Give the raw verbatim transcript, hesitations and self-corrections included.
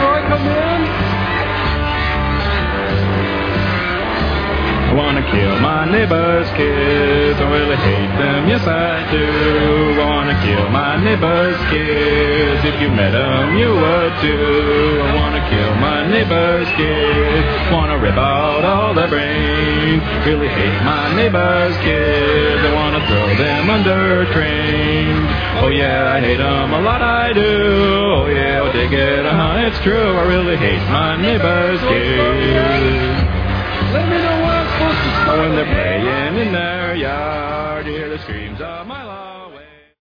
Troy come in? I wanna kill my neighbor's kids, I really hate them, yes I do. I wanna kill my neighbor's kids, if you met them you would too. I wanna kill my neighbor's kids, wanna rip out all their brains. Really hate my neighbor's kids, I wanna throw them under trains. Oh yeah, I hate them a lot, I do. Oh yeah, I'll dig it, uh-huh, it's true. I really hate my neighbor's kids. Let me know where I'm supposed to start. When they're playing in their yard, you hear the screams of my